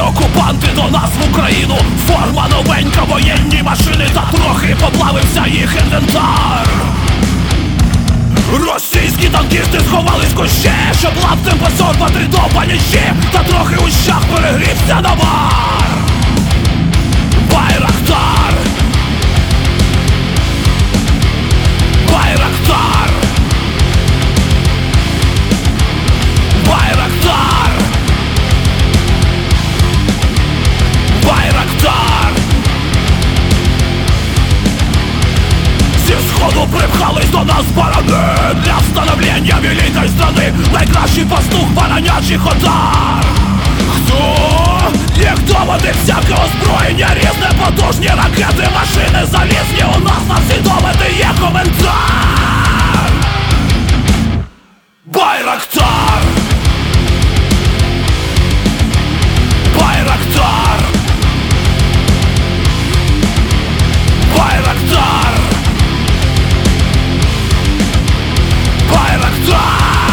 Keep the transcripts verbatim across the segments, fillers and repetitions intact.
окупанти до нас в Україну. Форма новенька, воєнні машини, та трохи поплавився їх інвентар. Російські танкісти сховались в кущі, щоб лаптем посорбати до панічі, та трохи у щах перегрівся навар. Байрактар, Байрактар, Байрактар, Байрактар. Зі сходу припхались до нас барани для встановлення великої страни. Найкращий пастух баранячих отар. Хто? Ніхто, вони всяке озброєння, різне, потужні ракети, машини залізні. У нас на всі доводи є коментар. Байрактар, Байрактар, Байрактар, Байрактар.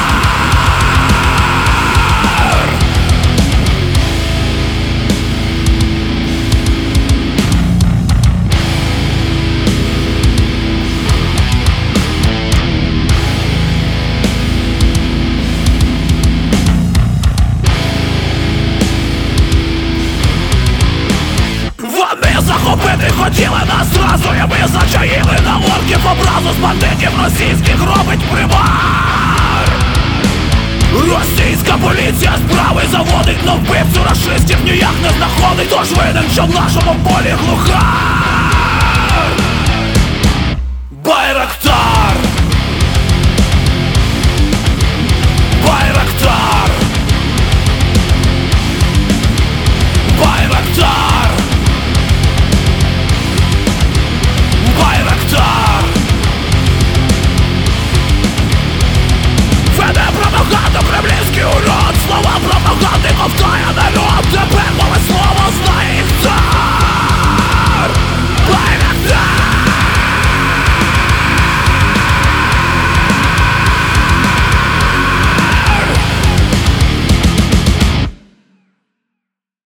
Вони захопити хотіли нас зразу, і ми зачаїли на орків образу. З бандитів російських робить примар. Російська поліція справи заводить, но вбивцю рашистів ніяк не знаходить. Тож винен, що в нашому полі глухар. Байрактар,